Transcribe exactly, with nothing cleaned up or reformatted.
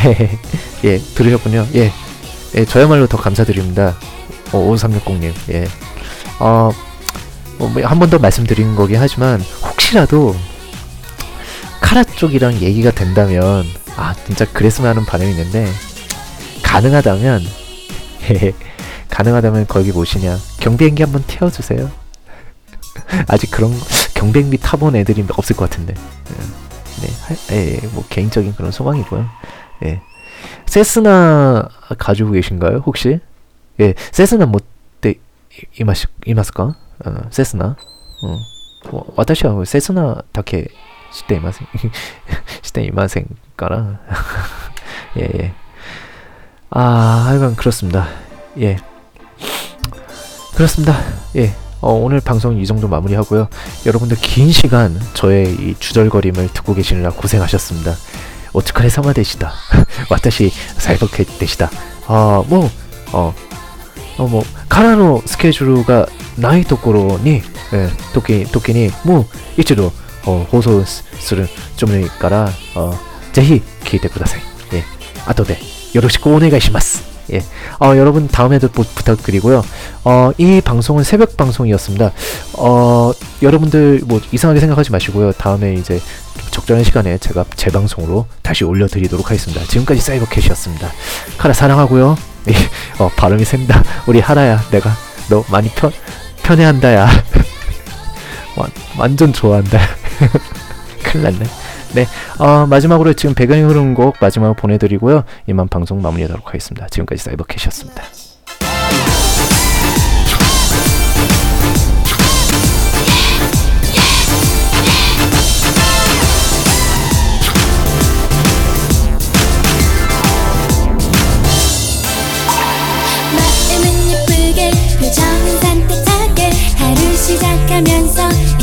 예, 들으셨군요. 예, 예, 저야말로 더 감사드립니다. 어, 오삼육공님. 예, 어, 뭐, 한 번 더 말씀드린 거긴 하지만 혹시라도 카라 쪽이랑 얘기가 된다면 아 진짜 그랬으면 하는 바람이 있는데 가능하다면 가능하다면 거기 뭐시냐 경비행기 한번 태워주세요. 아직 그런 경비행기 타본 애들이 없을 것 같은데. 네, 예, 예, 뭐 개인적인 그런 소망이고요. 예, 세스나 가지고 계신가요 혹시? 예, 세스나 못때 이마시 이마스까? 어, 세스나. 어, 뭐, 私は 세스나 だけ 知っていませんしていませんから예, 예. 아, 하여간 그렇습니다. 예, 그렇습니다. 예, 어, 오늘 방송 이 정도 마무리하고요. 여러분들 긴 시간 저의 이 주절거림을 듣고 계시느라 고생하셨습니다. 오츠카레 사마 되시다. 私 사이버캣 되시다. 아, 뭐, 어, 어, 뭐, 카라の スケジュールがないところに、えー、時、時にもう一度放送するつもりから、ぜひ聞いてください。예, 後でよろしくお願いします。 예, 어, 여러분 다음에도 부, 부탁드리고요. 어, 이 방송은 새벽 방송이었습니다. 어, 여러분들 뭐 이상하게 생각하지 마시고요. 다음에 이제 적절한 시간에 제가 재방송으로 다시 올려드리도록 하겠습니다. 지금까지 사이버캣이었습니다. 카라 사랑하고요. 예, 어, 발음이 샌다. 우리 하라야, 내가 너 많이 편 편애한다야. 완, 완전 좋아한다. 큰일 났네. 네, 어, 마지막으로 지금 배경이 흐르는 곡 마지막으로 보내드리고요. 이만 방송 마무리하도록 하겠습니다. 지금까지 사이버캣이었습니다. 마음은 예쁘게 표정은 산뜻하게 하루 시작하면서